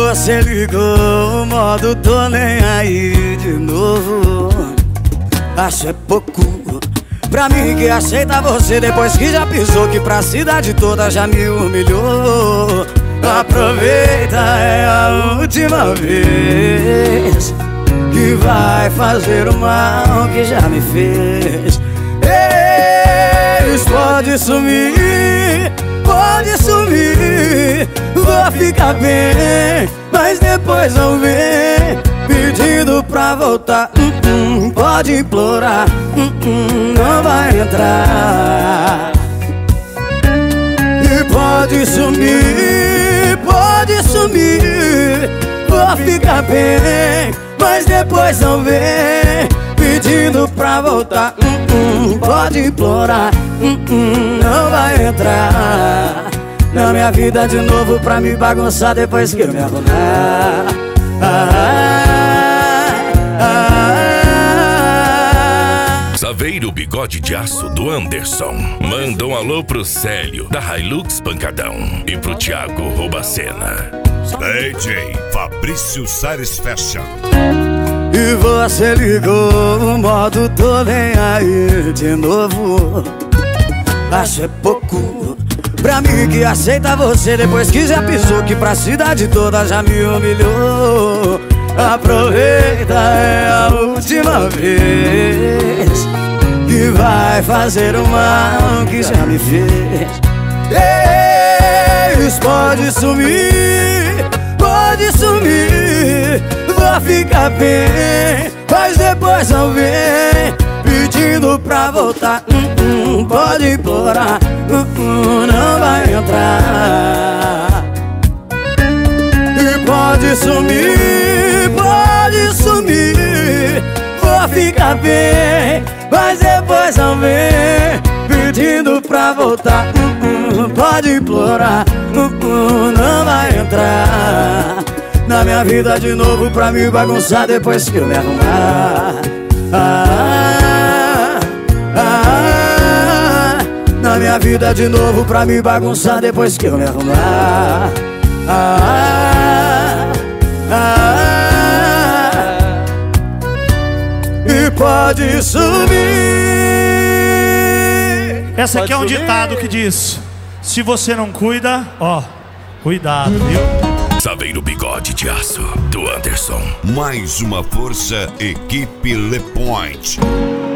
você ligou o modo tô nem aí de novo. Acho é pouco pra mim que aceita você depois que já pisou, que pra cidade toda já me humilhou. Aproveita, é a última vez que vai fazer o mal que já me fez. Eles pode sumir, vou ficar bem, mas depois não vem pedindo pra voltar. Pode implorar, não vai entrar. E pode sumir, vou ficar bem, mas depois não vem pedindo pra voltar. Pode implorar, não vai entrar na minha vida de novo pra me bagunçar depois que eu me arrumar. Saveiro Bigode de Aço do Anderson manda um alô pro Célio da Hilux Pancadão e pro Thiago Robacena. DJ Fabrício Sares Fashion. E você ligou o modo tô nem aí de novo. Acho é pouco pra mim que aceita você depois que já pisou, que pra cidade toda já me humilhou. Aproveita, é a última vez que vai fazer o mal que já me fez. Eles pode sumir, vou ficar bem, mas depois não vem pedindo pra voltar. Pode implorar, não vai entrar. E pode sumir, vou ficar bem, mas depois não vem pedindo pra voltar. Pode implorar, não vai entrar na minha vida de novo pra me bagunçar depois que eu me arrumar. Na minha vida de novo pra me bagunçar depois que eu me arrumar. E pode sumir. Essa aqui é um ditado que diz: se você não cuida, ó, cuidado, viu? Saveiro Bigode de Aço do Anderson. Mais uma força, equipe Le Point.